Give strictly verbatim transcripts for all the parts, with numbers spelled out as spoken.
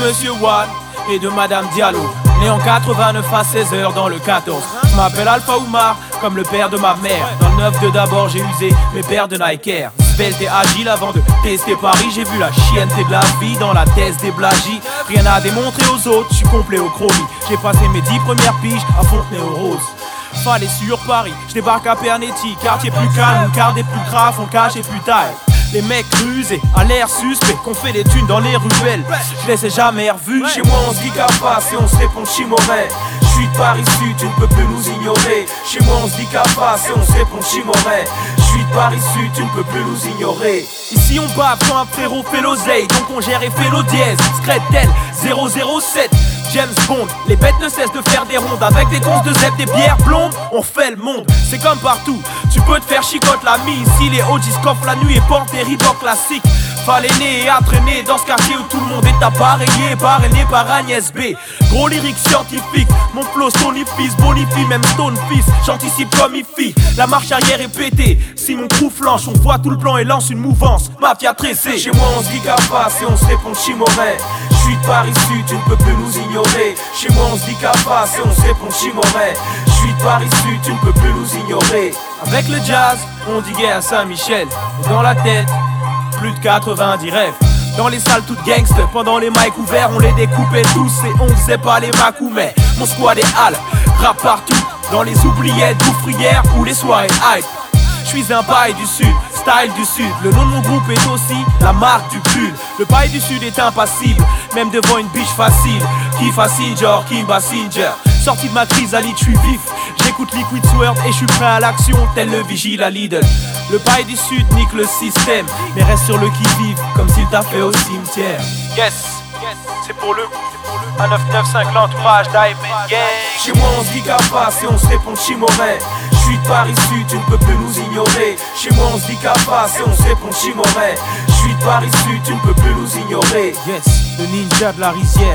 Monsieur One et de Madame Diallo. Né en quatre-vingt-neuf à seize heures dans le quatorze. Je m'appelle Alpha Oumar, comme le père de ma mère. Dans le neuf deux d'abord j'ai usé mes paires de Nike Air. Svelte et agile avant de tester Paris. J'ai vu la chienneté de la vie dans la thèse des blagies. Rien à démontrer aux autres, je suis complet au chromie. J'ai passé mes dix premières piges à Fontenay-aux-Roses. Fallait sur Paris, je débarque à Pernetti. Quartier plus calme, quart des plus graves, on cache et plus taille. Les mecs rusés, à l'air suspect, qu'on fait des thunes dans les ruelles. Je les ai jamais revus. Chez moi on se dit qu'à face et on se répond chimoret. Je suis de Paris Sud, tu ne peux plus nous ignorer. Chez moi on se dit qu'à face et on se répond chimoret. Je suis de Paris Sud, tu ne peux plus nous ignorer. Ici on bave quand un frérot fait l'oseille, donc on gère et fait l'eau dièse. Scretel zéro zéro sept James Bond, les bêtes ne cessent de faire des rondes. Avec des gonzes de zèbre, des bières blondes, on fait le monde. C'est comme partout, tu peux te faire chicote la mie. Ici les O G scoffent la nuit et portent des Reebok classiques. Fallait né et entraîner dans ce quartier où tout le monde est appareillé, parrainé par Agnès B. Gros lyrique scientifique, mon flow sonifise, bonifie, même Stonefist. J'anticipe comme Ifi, la marche arrière est pétée. Si mon crew flanche, on voit tout le plan et lance une mouvance. Mafia tressée, chez moi on se dit qu'à face et on se répond chimoret. Je suis de Paris Sud, tu ne peux plus nous ignorer. Chez moi on se dit qu'à face et on se répond chimoret. Je suis de Paris Sud, tu ne peux plus nous ignorer. Avec le jazz, on diguait à Saint-Michel. Et dans la tête, plus de quatre-vingt-dix rêves. Dans les salles toutes gangster, pendant les mics ouverts, on les découpait tous et on faisait pas les macoumets. Mon squad est halles, rap partout, dans les oubliettes, ouvrières ou les soirées hype. J'suis un paille du sud, style du sud. Le nom de mon groupe est aussi la marque du pull. Le paille du sud est impassible, même devant une biche facile. Qui fascine genre Kim Basinger. Sorti de ma crise à Leeds, j'suis vif. J'écoute Liquid Sword et j'suis prêt à l'action, tel le vigile à Lidl. Le paille du sud nique le système, mais reste sur le qui-vive, comme s'il t'a fait au cimetière. Yes, yes, c'est pour le un neuf neuf cinq l'entourage Diamond Gang. Chez moi on se dit qu'à face et on se répond chimoret. Je suis de Paris Sud, tu ne peux plus nous ignorer. Chez moi on se dit qu'à face et on se répond chimoret. Je suis de Paris Sud, tu ne peux plus nous ignorer. Yes, le ninja de la rizière.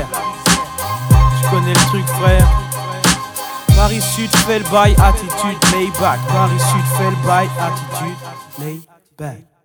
Tu connais le truc frère. Paris Sud fait le bail, attitude lay back. Paris Sud fait le bail, attitude lay back.